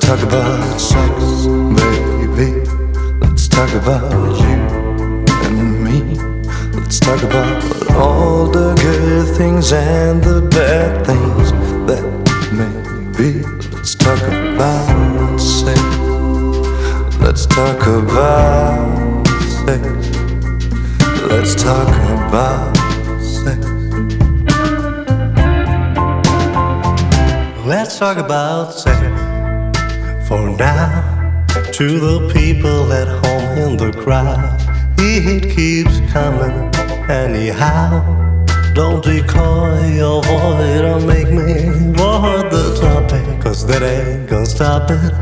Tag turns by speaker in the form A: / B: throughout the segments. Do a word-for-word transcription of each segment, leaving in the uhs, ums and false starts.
A: talk about sex, baby. Let's talk about you and me. Let's talk about all the good things and the bad things that may be. Let's talk about sex. Let's talk about sex. Let's talk about sex. Let's talk about sex for now. To the people at home in the crowd, it keeps coming anyhow. Don't decoy your void or make me avoid the topic, cause that ain't gonna stop it.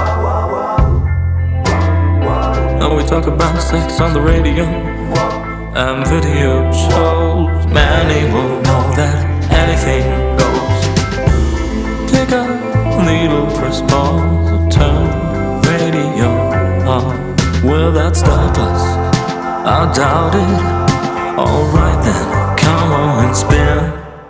B: Now we talk about sex on the radio and video shows. Many will know that anything goes. Pick up, needle, press pause, or turn radio on. Will that stop us? I doubt it. Alright then, come on and spin.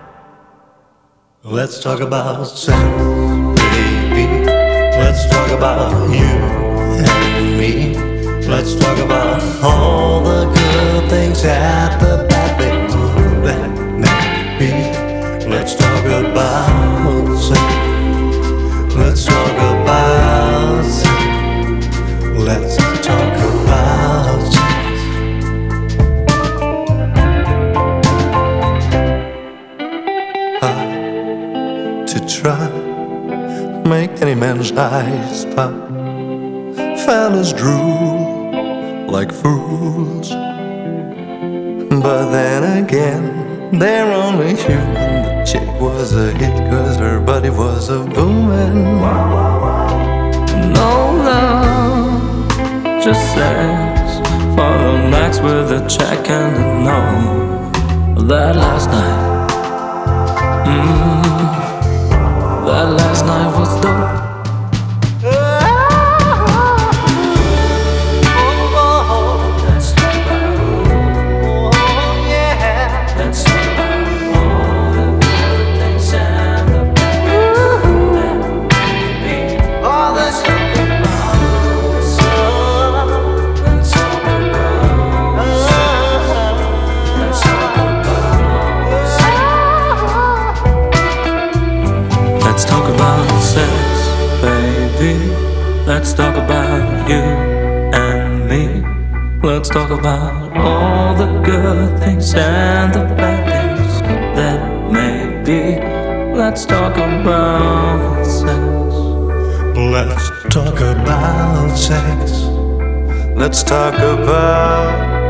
A: Let's talk about sex, baby. Let's talk about you and me. Let's talk about all the good things and the bad things that may be. Let's talk about sex. Let's talk about sex. Let's talk about sex. Hard to try, make any man's eyes pop. Fellas drool like fools, but then again, they're only human. The chick was a hit cause her body was a boomin'.
B: No love, just sex for the nights with a check and a no. That last night, mmm, that last night was dope. Let's talk about sex, baby. Let's talk about you and me. Let's talk about all the good things and the bad things that may be. Let's talk about sex.
A: Let's talk about sex. Let's talk about